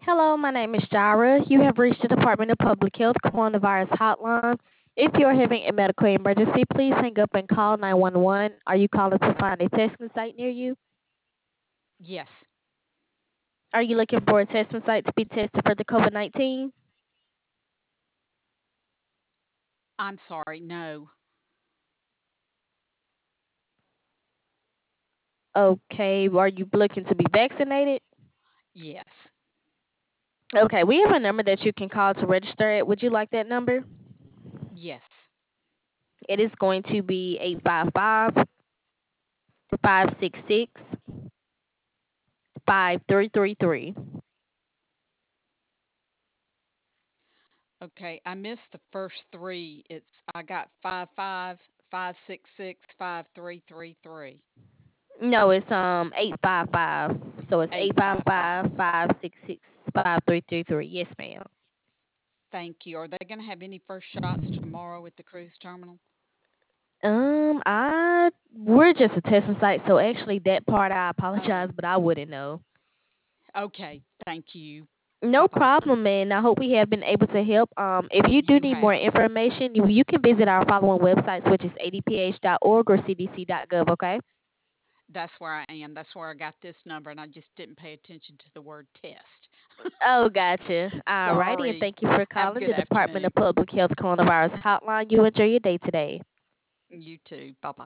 Hello, my name is Jara. You have reached the Department of Public Health Coronavirus Hotline. If you are having a medical emergency, please hang up and call 911. Are you calling to find a testing site near you? Yes. Are you looking for a testing site to be tested for the COVID 19? I'm sorry. No. Okay, are you looking to be vaccinated? Yes. Okay, we have a number that you can call to register it. Would you like that number? Yes. It is going to be 855 566 5333. Okay. I missed the first three. I got 555665333. No, it's 855. So it's eight five 855. five 566 5333. Yes, ma'am. Thank you. Are they going to have any first shots tomorrow at the cruise terminal? I we're just a testing site, so actually that part I apologize, Oh, but I wouldn't know. okay. Thank you. Bye No bye. problem, man. I hope we have been able to help. If you do You need more have. information, you can visit our following websites, which is adph.org or cdc.gov. Okay. That's where I am. That's where I got this number, and I just didn't pay attention to the word test. Oh, gotcha. Alrighty, and Sorry. thank you for Have a calling good the Department of afternoon. Public Health Coronavirus Hotline. You enjoy your day today. You too. Bye bye.